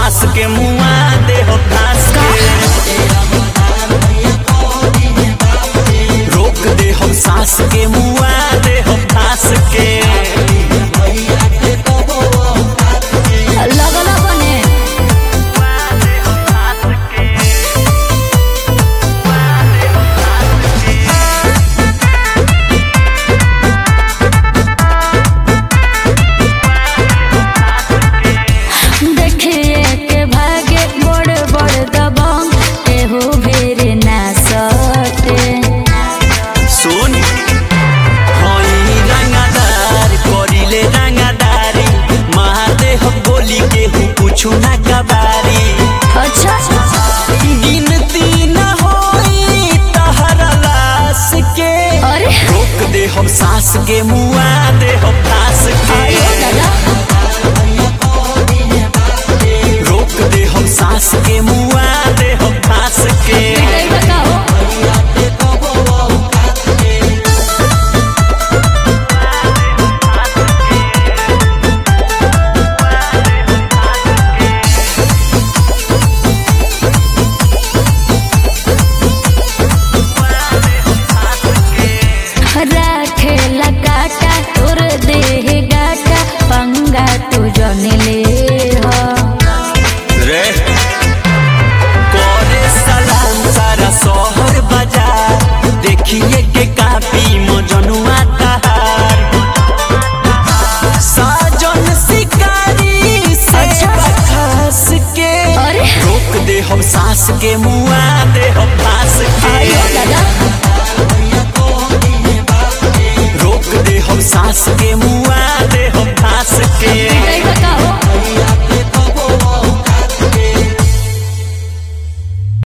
सास के मुआ दे हो फांस के, रोक दे हम सास के मुआ दे हो फांस के। लगल बने देखिए के भागे बड़ बड़ दबंग एहो भेरे ना सटे। सुन हई रंगादार करिले रंगादारी, मार दे हम बोली के हूँ कुछु ना कबारी। अच्छा गिनती न होई तहरा लाश के, अरे रोक दे हम सास के मुआ दे हम फांस के, आयो दादा रोक दे हम सास के मुआ दे हम फांस